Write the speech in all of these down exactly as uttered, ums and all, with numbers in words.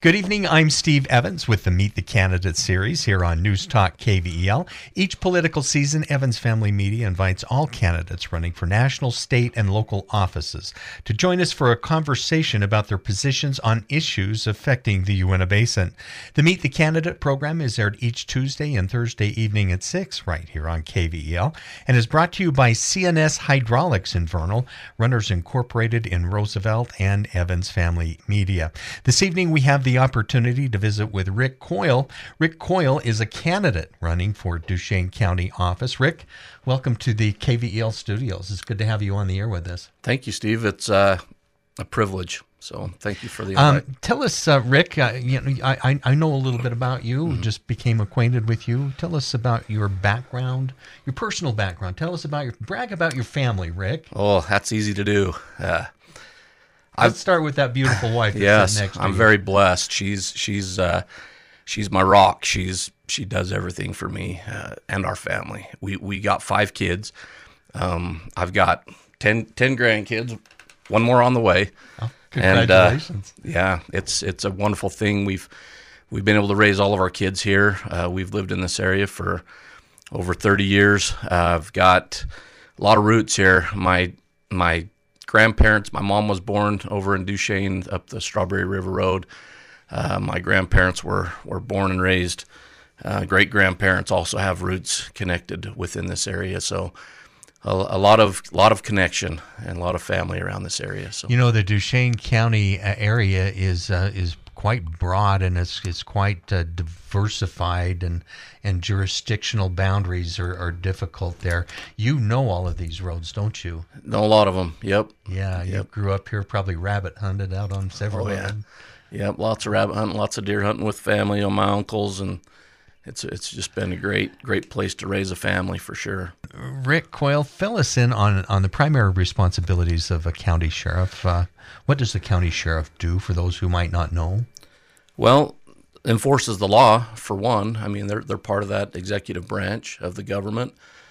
Good evening, I'm Steve Evans with the Meet the Candidates series here on News Talk K V E L. Each political season, Evans Family Media invites all candidates running for national, state, and local offices to join us for a conversation about their positions on issues affecting the Uinta Basin. The Meet the Candidate program is aired each Tuesday and Thursday evening at six right here on K V E L and is brought to you by C N S Hydraulics in Vernal, Runners Incorporated in Roosevelt, and Evans Family Media. This evening we have the opportunity to visit with Rick Coyle. Rick Coyle is a candidate running for Duchesne County office. Rick, welcome to the K V E L studios. It's good to have you on the air with us. Thank you, Steve. It's uh, a privilege. So thank you for the invite. Um, tell us, uh, Rick, uh, you know, I, I know a little bit about you, mm-hmm. just became acquainted with you. Tell us about your background, your personal background. Tell us about your, brag about your family, Rick. Oh, that's easy to do. Uh, Let's I've, start with that beautiful wife. That's yes, next to I'm you. very blessed. She's she's uh, she's my rock. She's she does everything for me uh, and our family. We we got five kids. Um, I've got ten, ten grandkids. One more on the way. Oh, congratulations! And, uh, yeah, it's it's a wonderful thing. We've we've been able to raise all of our kids here. Uh, we've lived in this area for over thirty years. Uh, I've got a lot of roots here. My my grandparents, my mom was born over in Duchesne up the Strawberry River Road. Uh, my grandparents were, were born and raised. Uh, great-grandparents also have roots connected within this area. So a, a lot of lot of connection and a lot of family around this area. So you know, the Duchesne County area is uh, is quite broad, and it's it's quite uh, diversified, and and jurisdictional boundaries are, are difficult there. You know all of these roads, don't you? Know a lot of them. Yep. Yeah, you yep. grew up here, probably rabbit hunted out on several oh, yeah. of them. Yep, lots of rabbit hunting, lots of deer hunting with family on my uncles, and it's it's just been a great great place to raise a family for sure. Rick Coyle, fill us in on on the primary responsibilities of a county sheriff. Uh, what does the county sheriff do for those who might not know? Well, enforces the law, for one. I mean, they're they're part of that executive branch of the government.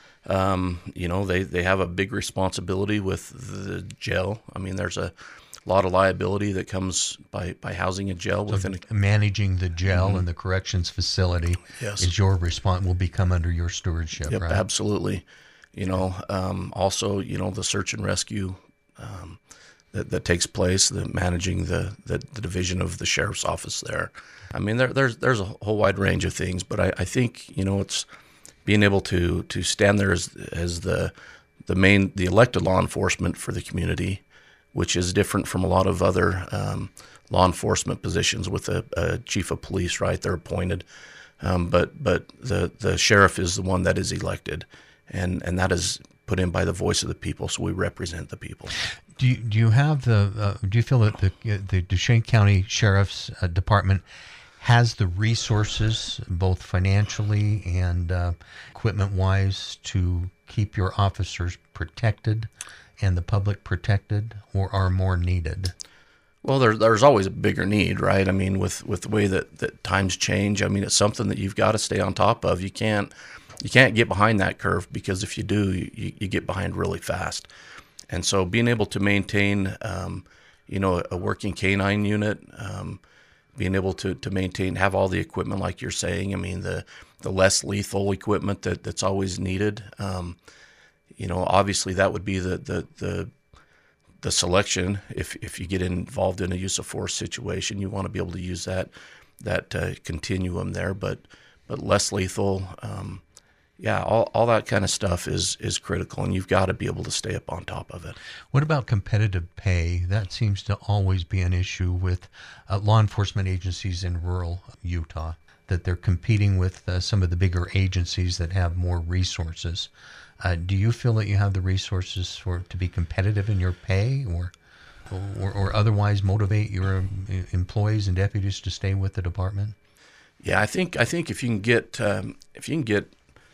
Um, you know, they, they have a big responsibility with the jail. I mean, there's a lot of liability that comes by, by housing a jail. So within a, managing the jail mm-hmm. and the corrections facility yes. is your response, will become under your stewardship, yep, right? Absolutely. You know, um, also, you know, the search and rescue um, that, that takes place, the managing the, the, the division of the sheriff's office there. I mean, there, there's there's a whole wide range of things, but I, I think, you know, it's being able to to stand there as as the the main the elected law enforcement for the community, which is different from a lot of other um, law enforcement positions with a, a chief of police, right? They're appointed, um, but but the the sheriff is the one that is elected, and and that is put in by the voice of the people, so we represent the people. Do you, do you have the uh, do you feel that the the Duchesne County Sheriff's uh, Department has the resources, both financially and uh, equipment-wise, to keep your officers protected and the public protected, or are more needed? Well, there, there's always a bigger need, right? I mean, with, with the way that, that times change, I mean, it's something that you've got to stay on top of. You can't you can't get behind that curve, because if you do, you, you get behind really fast. And so being able to maintain, um, you know, a working canine unit, um, being able to, to maintain, have all the equipment like you're saying, I mean, the, the less lethal equipment that, that's always needed, um, you know, obviously that would be the, the, the, the selection. If, if you get involved in a use of force situation, you want to be able to use that, that uh, continuum there, but, but less lethal, um, yeah, all, all that kind of stuff is is critical, and you've got to be able to stay up on top of it. What about competitive pay? That seems to always be an issue with uh, law enforcement agencies in rural Utah, that they're competing with uh, some of the bigger agencies that have more resources. Uh, do you feel that you have the resources for to be competitive in your pay, or or, or otherwise motivate your employees and deputies to stay with the department? Yeah, I think I think if you can get um, if you can get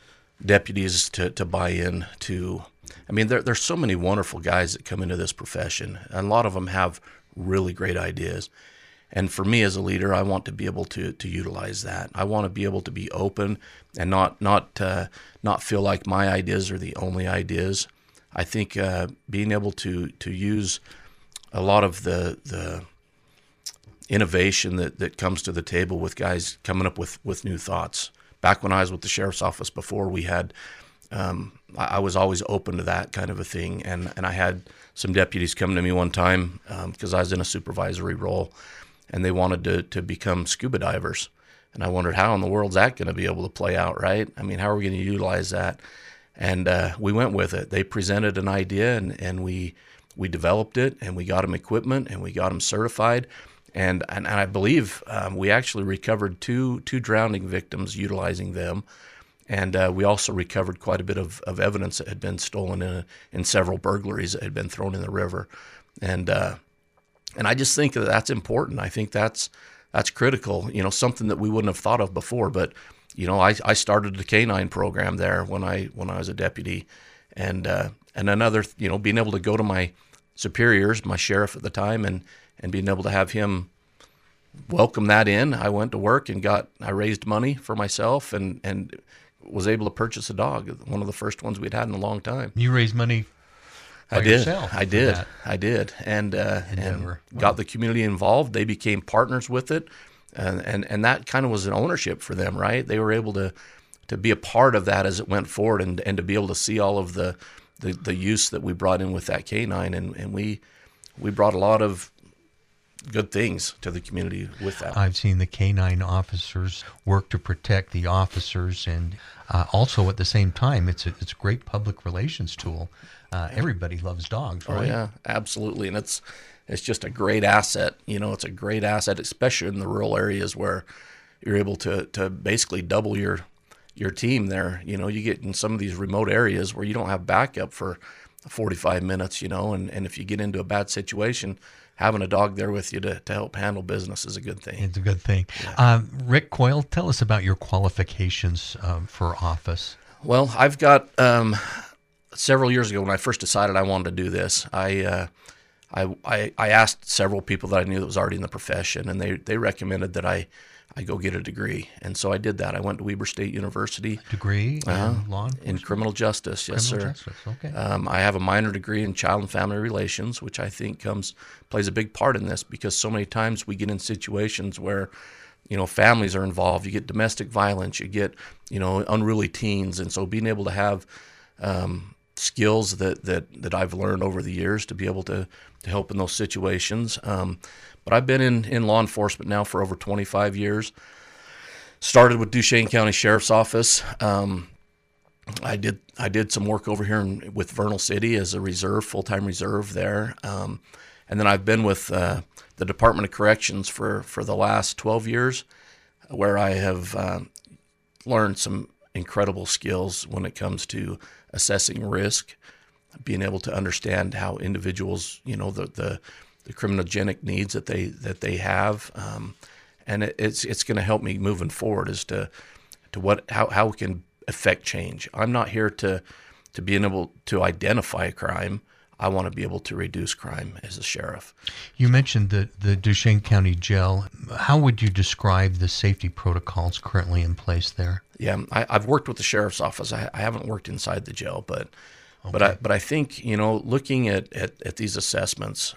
deputies to, to buy in to, I mean, there, there's so many wonderful guys that come into this profession, and a lot of them have really great ideas. And for me as a leader, I want to be able to to utilize that. I want to be able to be open and not not uh, not feel like my ideas are the only ideas. I think uh, being able to to use a lot of the the innovation that, that comes to the table with guys coming up with, with new thoughts. Back when I was with the sheriff's office before, we had, um, I, I was always open to that kind of a thing. And, and I had some deputies come to me one time because um, I was in a supervisory role, and they wanted to, to become scuba divers. And I wondered, how in the world is that going to be able to play out, right? I mean, how are we going to utilize that? And uh, we went with it. They presented an idea, and, and we we developed it, and we got them equipment, and we got them certified. And and, and I believe um, we actually recovered two two drowning victims utilizing them. And uh, we also recovered quite a bit of, of evidence that had been stolen in, a, in several burglaries that had been thrown in the river. And uh, and I just think that that's important. I think that's that's critical, you know, something that we wouldn't have thought of before. But, you know, I, I started the K nine program there when I when I was a deputy. And uh, and another, you know, being able to go to my superiors, my sheriff at the time, and, and being able to have him welcome that in. I went to work and got, I raised money for myself and, and was able to purchase a dog, one of the first ones we'd had in a long time. You raised money by I did. yourself I did. that I did. And, uh, and Wow. got the community involved. They became partners with it. And, and, and that kind of was an ownership for them, right? They were able to, to be a part of that as it went forward, and, and to be able to see all of the, the, the use that we brought in with that K nine. And, and we, we brought a lot of good things to the community with that. I've seen the K nine officers work to protect the officers, and uh, also at the same time, it's a, it's a great public relations tool. Uh, everybody loves dogs, right? Oh, yeah, absolutely. And it's it's just a great asset. You know, it's a great asset, especially in the rural areas where you're able to to basically double your your team there. You know, you get in some of these remote areas where you don't have backup for forty-five minutes, you know, and, and if you get into a bad situation, having a dog there with you to, to help handle business is a good thing. It's a good thing. Yeah. Um, Rick Coyle, tell us about your qualifications um, for office. Well, I've got um, several years ago when I first decided I wanted to do this, I, uh, I, I, I asked several people that I knew that was already in the profession, and they, they recommended that I, I go get a degree. And so I did that. I went to Weber State University. Degree in Uh, law in enforcement? criminal justice, yes, Criminal sir. justice, okay. Um, I have a minor degree in child and family relations, which I think comes plays a big part in this, because so many times we get in situations where, you know, families are involved. You get domestic violence, you get, you know, unruly teens, and so being able to have um, skills that that that I've learned over the years to be able to to help in those situations. Um, but I've been in in law enforcement now for over twenty-five years. Started with Duchesne County Sheriff's Office. Um, I did I did some work over here in, with Vernal City as a reserve, full-time reserve there. Um, and then I've been with uh, the Department of Corrections for, for the last twelve years, where I have uh, learned some incredible skills when it comes to assessing risk, being able to understand how individuals, you know, the the, the criminogenic needs that they that they have. Um, and it, it's it's going to help me moving forward as to to what how, how we can affect change. I'm not here to to being able to identify a crime. I want to be able to reduce crime as a sheriff. You mentioned the, the Duchesne County Jail. How would you describe the safety protocols currently in place there? Yeah, I, I've worked with the sheriff's office. I, I haven't worked inside the jail, but Okay. but I but I think, you know, looking at, at, at these assessments,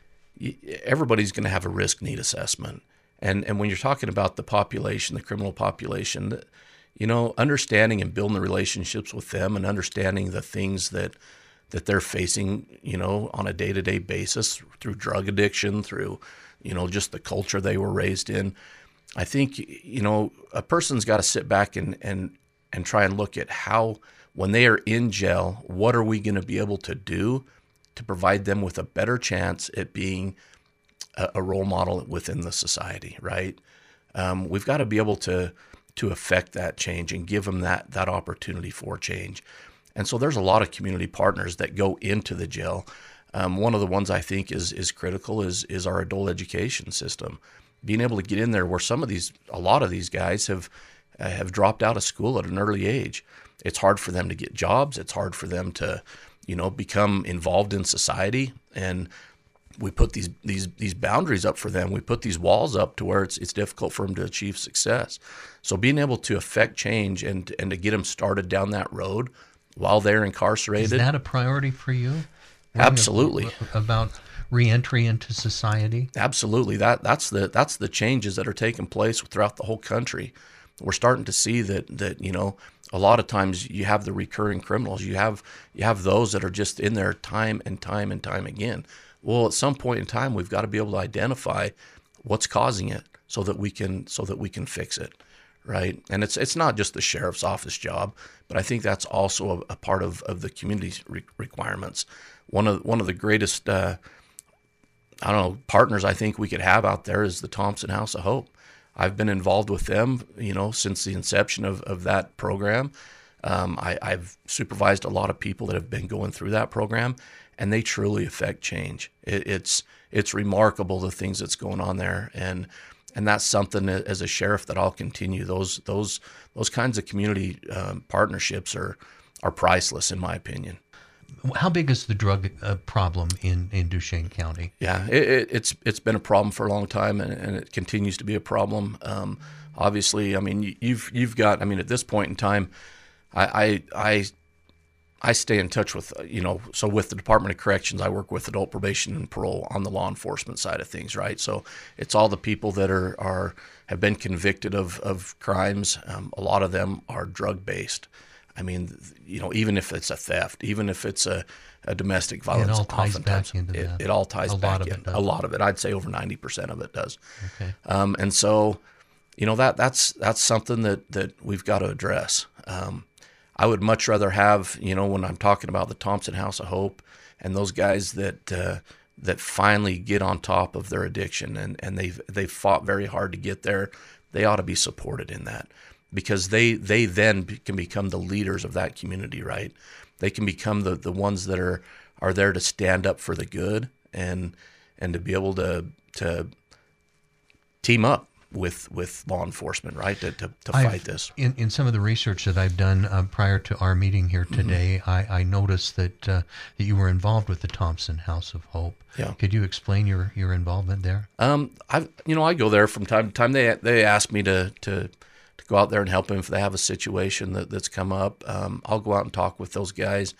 everybody's going to have a risk need assessment. And and when you're talking about the population, the criminal population, you know, understanding and building the relationships with them and understanding the things that that they're facing, you know, on a day-to-day basis through drug addiction, through, you know, just the culture they were raised in. I think, you know, a person's got to sit back and, and, and try and look at how, when they are in jail, what are we going to be able to do to provide them with a better chance at being a, a role model within the society, right? Um, we've got to be able to to affect that change and give them that that opportunity for change. And so there's a lot of community partners that go into the jail. Um, one of the ones I think is is critical is is our adult education system. Being able to get in there where some of these, a lot of these guys have uh, have dropped out of school at an early age. It's hard for them to get jobs. It's hard for them to, you know, become involved in society. And we put these these these boundaries up for them. We put these walls up to where it's it's difficult for them to achieve success. So being able to affect change and and to get them started down that road while they're incarcerated. Is that a priority for you? Absolutely. About reentry into society? Absolutely. That that's the that's the changes that are taking place throughout the whole country. We're starting to see that that you know a lot of times you have the recurring criminals. You have you have those that are just in there time and time and time again. Well, at some point in time, we've got to be able to identify what's causing it so that we can so that we can fix it, right? And it's it's not just the sheriff's office job, but I think that's also a, a part of, of the community's re- requirements. One of one of the greatest uh, I don't know partners I think we could have out there is the Thompson House of Hope. I've been involved with them, you know, since the inception of, of that program. Um, I, I've supervised a lot of people that have been going through that program, and they truly affect change. It, it's it's remarkable the things that's going on there, and and that's something that, as a sheriff, that I'll continue. Those those those kinds of community um, partnerships are are priceless, in my opinion. How big is the drug uh, problem in, in Duchesne County? Yeah, it, it, it's it's been a problem for a long time, and, and it continues to be a problem. Um, obviously, I mean, you've you've got. I mean, at this point in time, I I I, I stay in touch with you know. So with the Department of Corrections, I work with adult probation and parole on the law enforcement side of things, right? So it's all the people that are are have been convicted of of crimes. Um, a lot of them are drug based. I mean, you know, even if it's a theft, even if it's a, a domestic violence, it all ties oftentimes back into it, that. it all ties a back lot in. of it does. A lot of it, I'd say over ninety percent of it does. Okay. Um, and so, you know, that that's that's something that, that we've got to address. Um, I would much rather have, you know, when I'm talking about the Thompson House of Hope and those guys that uh, that finally get on top of their addiction and, and they've they've fought very hard to get there, they ought to be supported in that. Because they, they then can become the leaders of that community, right? They can become the, the ones that are, are there to stand up for the good and and to be able to to team up with with law enforcement, right? To to, to fight this. In, in some of the research that I've done uh, prior to our meeting here today, mm-hmm. I, I noticed that uh, that you were involved with the Thompson House of Hope. Yeah. Could you explain your, your involvement there? Um, I you know I go there from time to time. They they ask me to to. to go out there and help them if they have a situation that, that's come up. Um, I'll go out and talk with those guys.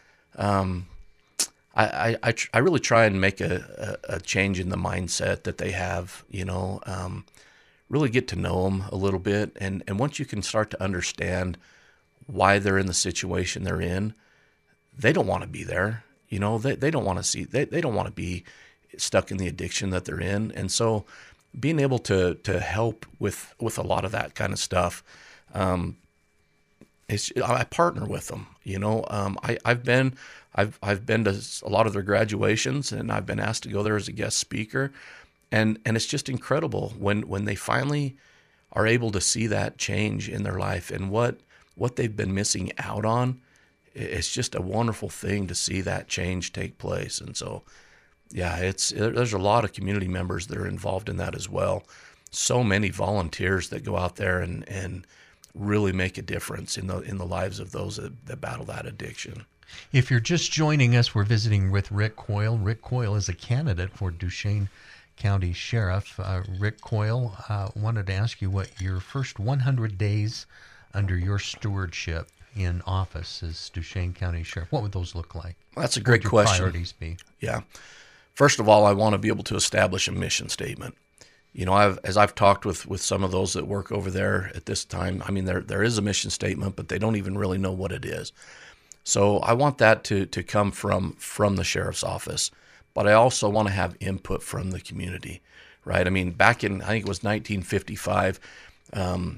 Um, I, I, I, tr- I really try and make a, a, a change in the mindset that they have, you know, um, really get to know them a little bit. And, and once you can start to understand why they're in the situation they're in, they don't want to be there. You know, they, they don't want to see, they, they don't want to be stuck in the addiction that they're in. And so, being able to to help with, with a lot of that kind of stuff, um, it's, I partner with them. You know, um, I I've been I've I've been to a lot of their graduations, and I've been asked to go there as a guest speaker, and and it's just incredible when when they finally are able to see that change in their life and what what they've been missing out on. It's just a wonderful thing to see that change take place, and so. Yeah, it's there's a lot of community members that are involved in that as well. So many volunteers that go out there and, and really make a difference in the in the lives of those that, that battle that addiction. If you're just joining us, we're visiting with Rick Coyle. Rick Coyle is a candidate for Duchesne County Sheriff. Uh, Rick Coyle, uh, wanted to ask you what your first one hundred days under your stewardship in office as Duchesne County Sheriff, what would those look like? That's a great what would your question. Priorities be? Yeah. First of all, I want to be able to establish a mission statement. You know, I've, as I've talked with, with some of those that work over there at this time, I mean, there there is a mission statement, but they don't even really know what it is. So I want that to to come from from the sheriff's office, but I also want to have input from the community, right? I mean, back in, I think it was nineteen fifty-five, um,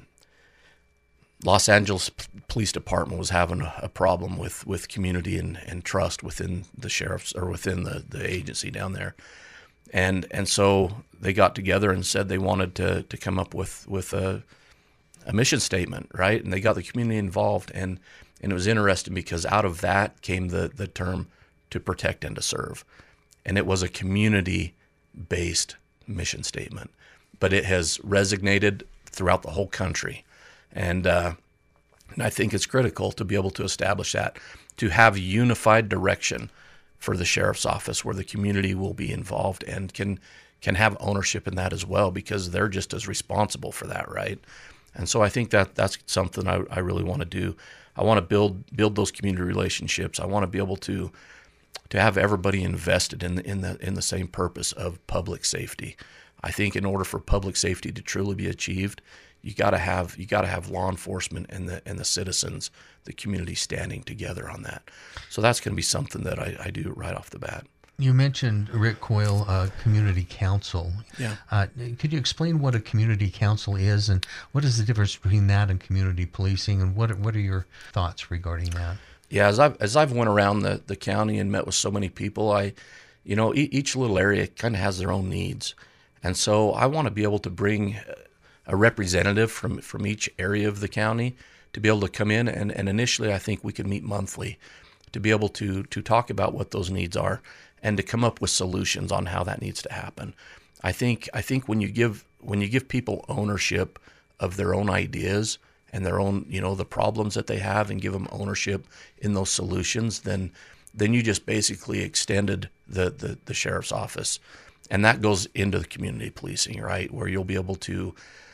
Los Angeles Police Department was having a, a problem with, with community and, and trust within the sheriff's or within the, the agency down there. And and so they got together and said they wanted to to come up with, with a, a mission statement, right? And they got the community involved. And, and it was interesting because out of that came the, the term to protect and to serve. And it was a community-based mission statement. But it has resonated throughout the whole country. And, uh, and I think it's critical to be able to establish that, to have unified direction for the sheriff's office where the community will be involved and can can have ownership in that as well, because they're just as responsible for that, right? And so I think that that's something I, I really want to do. I want to build build those community relationships. I want to be able to to have everybody invested in the, in the in the same purpose of public safety. I think in order for public safety to truly be achieved, you got to have you got to have law enforcement and the and the citizens, the community standing together on that. So that's going to be something that I, I do right off the bat. You mentioned, Rick Coyle, uh, community council. Yeah. Uh, could you explain what a community council is, and what is the difference between that and community policing, and what what are your thoughts regarding that? Yeah, as I've as I've went around the, the county and met with so many people, I, you know, e- each little area kind of has their own needs, and so I want to be able to bring a representative from from each area of the county to be able to come in, and, and initially I think we could meet monthly to be able to to talk about what those needs are and to come up with solutions on how that needs to happen. I think I think when you give when you give people ownership of their own ideas and their own, you know, the problems that they have, and give them ownership in those solutions, then then you just basically extended the the, the sheriff's office. And that goes into the community policing, right? Where you'll be able to,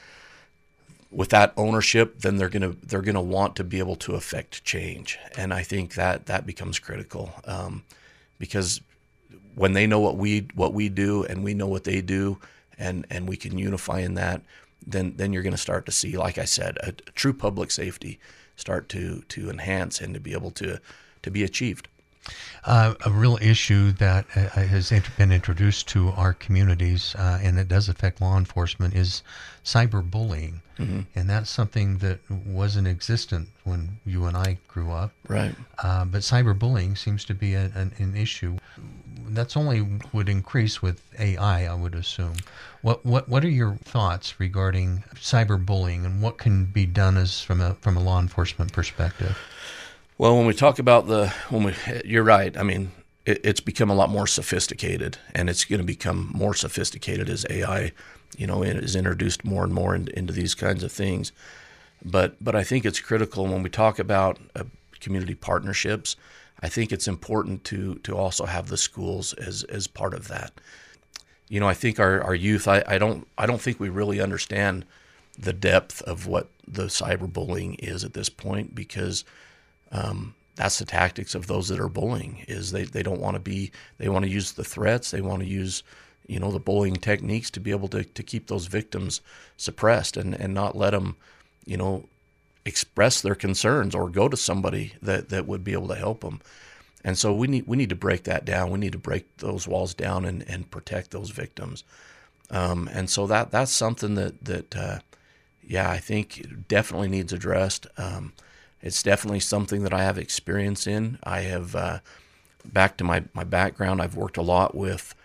with that ownership, then they're gonna they're gonna want to be able to affect change. And I think that that becomes critical, um, because when they know what we what we do and we know what they do, and, and we can unify in that, then then you're going to start to see, like I said, a, a true public safety start to to enhance and to be able to to be achieved. Uh, a real issue that uh, has int- been introduced to our communities, uh, and it does affect law enforcement, is cyberbullying. Mm-hmm. And that's something that wasn't existent when you and I grew up. Right. Uh, but cyberbullying seems to be a, an, an issue. That's only would increase with A I, I would assume. What what what are your thoughts regarding cyberbullying, and what can be done as from a from a law enforcement perspective? Well, when we talk about the, when we, you're right. I mean, it, it's become a lot more sophisticated, and it's going to become more sophisticated as A I, you know, is introduced more and more in, into these kinds of things. But but I think it's critical when we talk about uh, community partnerships. I think it's important to to also have the schools as as part of that. You know, I think our, our youth, I, I don't I don't think we really understand the depth of what the cyberbullying is at this point, because Um, that's the tactics of those that are bullying. Is they, they don't want to be, they want to use the threats, they want to use, you know, the bullying techniques to be able to, to keep those victims suppressed, and, and not let them, you know, express their concerns or go to somebody that, that would be able to help them. And so we need we need to break that down. We need to break those walls down and, and protect those victims. Um, and so that that's something that that uh, yeah, I think definitely needs addressed. Um, It's definitely something that I have experience in. I have, uh, back to my, my background, I've worked a lot with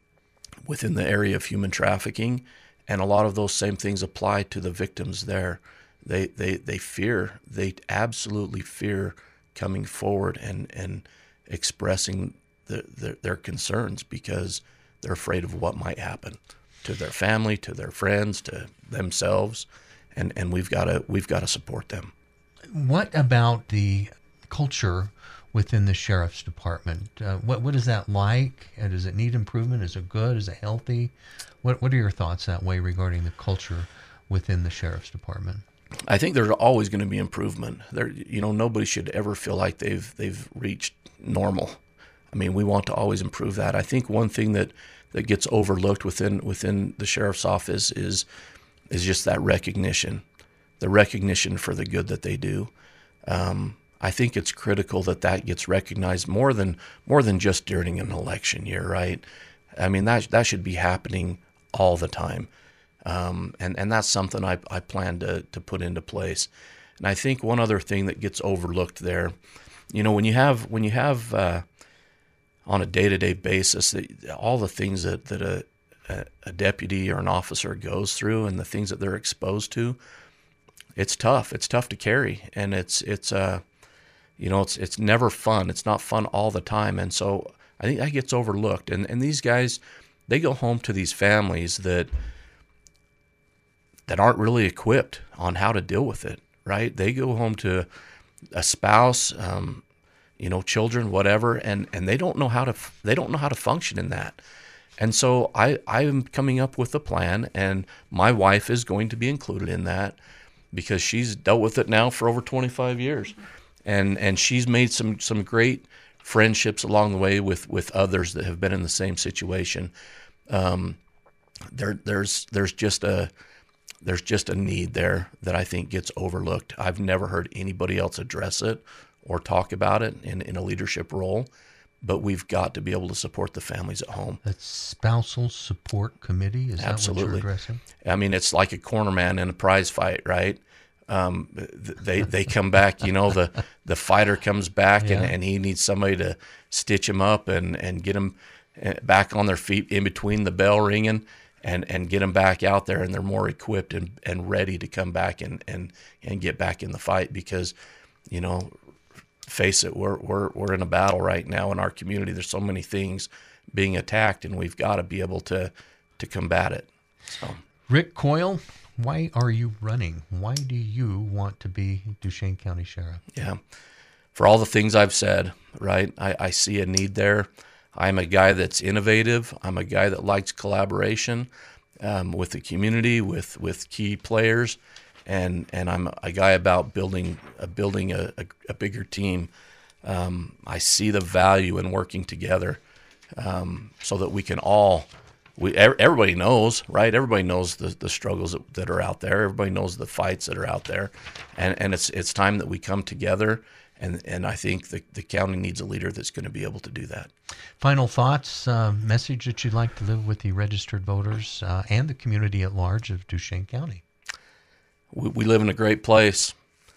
within the area of human trafficking, and a lot of those same things apply to the victims there. They they they fear, they absolutely fear coming forward and, and expressing the, the, their concerns, because they're afraid of what might happen to their family, to their friends, to themselves, and, and we've got to we've got to support them. What about the culture within the sheriff's department? Uh, what what is that like? Uh, does it need improvement? Is it good? Is it healthy? What what are your thoughts that way regarding the culture within the sheriff's department? I think there's always going to be improvement. There, you know, nobody should ever feel like they've they've reached normal. I mean, we want to always improve that. I think one thing that, that gets overlooked within within the sheriff's office is is just that recognition. The recognition for the good that they do. Um, I think it's critical that that gets recognized more than more than just during an election year, right? I mean, that that should be happening all the time, um, and and that's something I I plan to to put into place. And I think one other thing that gets overlooked there, you know, when you have when you have uh, on a day-to-day basis, all the things that that a a deputy or an officer goes through, and the things that they're exposed to. It's tough. It's tough to carry, and it's it's uh, you know, it's it's never fun. It's not fun all the time, and so I think that gets overlooked. And and these guys, they go home to these families that that aren't really equipped on how to deal with it. Right? They go home to a spouse, um, you know, children, whatever, and and they don't know how to they don't know how to function in that. And so I I'm coming up with a plan, and my wife is going to be included in that, because she's dealt with it now for over twenty-five years. And and she's made some, some great friendships along the way with, with others that have been in the same situation. Um, there, there's there's just a there's just a need there that I think gets overlooked. I've never heard anybody else address it or talk about it in, in a leadership role, but we've got to be able to support the families at home. That's spousal support committee. Is Absolutely. that what you're addressing? I mean, it's like a cornerman in a prize fight, right? Um, they they come back, you know, the, the fighter comes back Yeah. and, and he needs somebody to stitch him up and, and get them back on their feet in between the bell ringing and, and get them back out there, and they're more equipped and, and ready to come back and, and, and get back in the fight because, you know, face it, we're, we're, we're in a battle right now in our community. There's so many things being attacked, and we've got to be able to, to combat it. So, Rick Coyle, why are you running? Why do you want to be Duchesne County Sheriff? yeah, for all the things I've said, right, I, I see a need there. I'm a guy that's innovative. I'm a guy that likes collaboration um, with the community, with, with key players, and and I'm a guy about building uh, building a, a, a bigger team. Um, I see the value in working together um, so that we can all, we everybody knows, right? Everybody knows the, the struggles that, that are out there. Everybody knows the fights that are out there, and and it's it's time that we come together. And and I think the, the county needs a leader that's going to be able to do that. Final thoughts, uh, message that you'd like to live with the registered voters uh, and the community at large of Duchesne County? We, we live in a great place.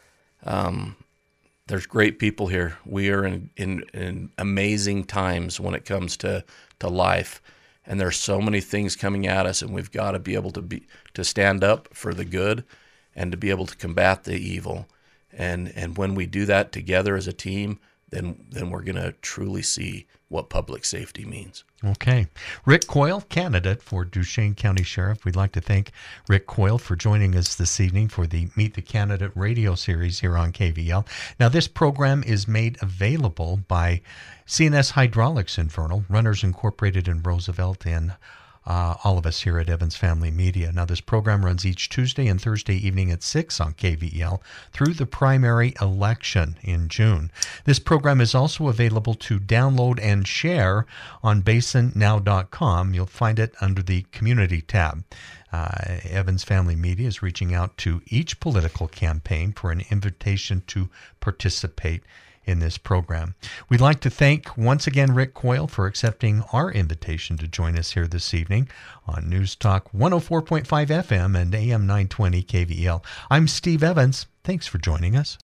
Um, there's great people here. We are in, in, in amazing times when it comes to, to life. And there's so many things coming at us, and we've got to be able to be to stand up for the good and to be able to combat the evil. And and when we do that together as a team, then then we're going to truly see what public safety means. Okay. Rick Coyle, candidate for Duchesne County Sheriff. We'd like to thank Rick Coyle for joining us this evening for the Meet the Candidate radio series here on K V L. Now, this program is made available by C N S Hydraulics in Vernal, Runners Incorporated in Roosevelt, and Uh, all of us here at Evans Family Media. Now, this program runs each Tuesday and Thursday evening at six on K V E L through the primary election in June. This program is also available to download and share on basin now dot com. You'll find it under the Community tab. Uh, Evans Family Media is reaching out to each political campaign for an invitation to participate in this program. We'd like to thank once again Rick Coyle for accepting our invitation to join us here this evening on News Talk one oh four point five F M and A M nine twenty K V E L. I'm Steve Evans. Thanks for joining us.